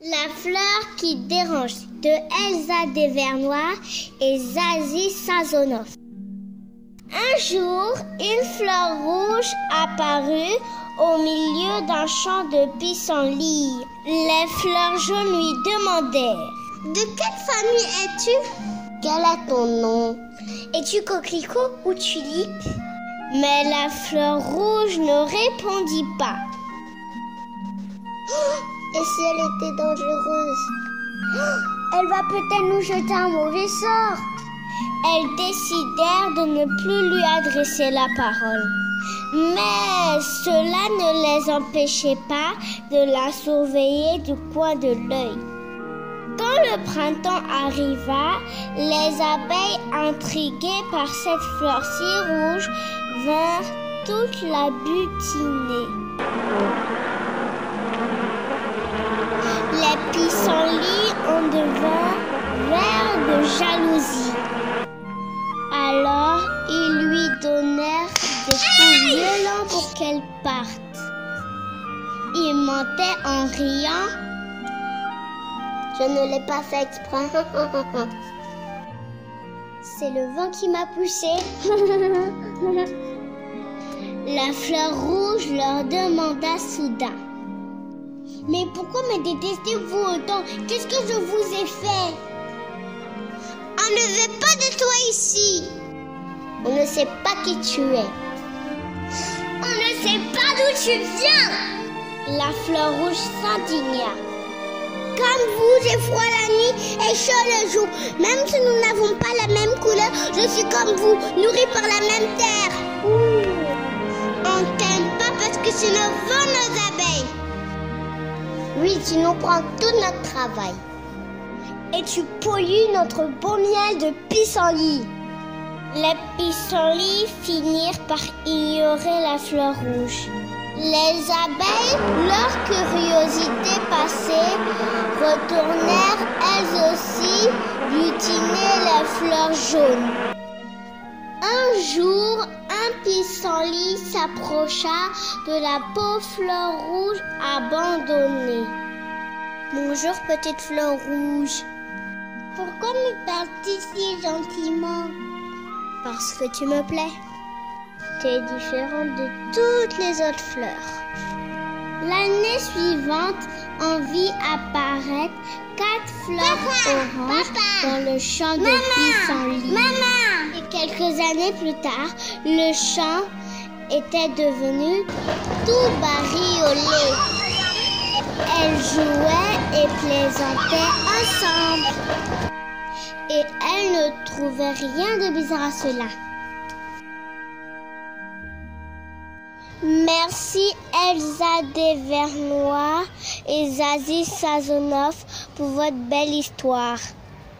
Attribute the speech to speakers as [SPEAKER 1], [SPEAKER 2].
[SPEAKER 1] La fleur qui dérange de Elsa Devernois et Zazie Sazonov. Un jour, une fleur rouge apparut au milieu d'un champ de pissenlit. Les fleurs jaunes lui demandèrent : « De quelle famille es-tu ? Quel est ton nom ? Es-tu coquelicot ou tulipe ? » Mais la fleur rouge ne répondit pas. Et si elle était dangereuse ? Elle va peut-être nous jeter un mauvais sort. Elles décidèrent de ne plus lui adresser la parole. Mais cela ne les empêchait pas de la surveiller du coin de l'œil. Quand le printemps arriva, les abeilles, intriguées par cette fleur si rouge, vinrent toute la butiner. Les pissenlits en devinrent verts de jalousie. Alors, ils lui donnèrent des coups violents pour qu'elle parte. Il mentait en riant. Je ne l'ai pas fait exprès. C'est le vent qui m'a poussé. La fleur rouge leur demanda soudain : « Mais pourquoi me détestez-vous autant ? Qu'est-ce que je vous ai fait ? On ne veut pas de toi ici. On ne sait pas qui tu es. On ne sait pas d'où tu viens. » La fleur rouge s'indigna. « Comme vous, j'ai froid la nuit et chaud le jour. Même si nous n'avons pas la même couleur, je suis comme vous, nourrie par la même terre. » On t'aime pas parce que tu nous vends nos abeilles. Oui, tu nous prends tout notre travail. Et tu pollues notre beau miel de pissenlit. Les pissenlits finirent par ignorer la fleur rouge. Les abeilles, leur curiosité passée, retournèrent elles aussi butiner la fleur jaune. Un jour, un pissenlit s'approcha de la pauvre fleur rouge abandonnée. « Bonjour, petite fleur rouge. Pourquoi me parles-tu si gentiment ? Parce que tu me plais. Tu es différente de toutes les autres fleurs. » L'année suivante, on vit apparaître 4 fleurs oranges dans le champ de pissenlit. Et quelques années plus tard, le champ était devenu tout bariolé. Elles jouaient et plaisantaient ensemble. Et elles ne trouvaient rien de bizarre à cela. Merci Elsa Devernois et Zazie Sazonov pour votre belle histoire.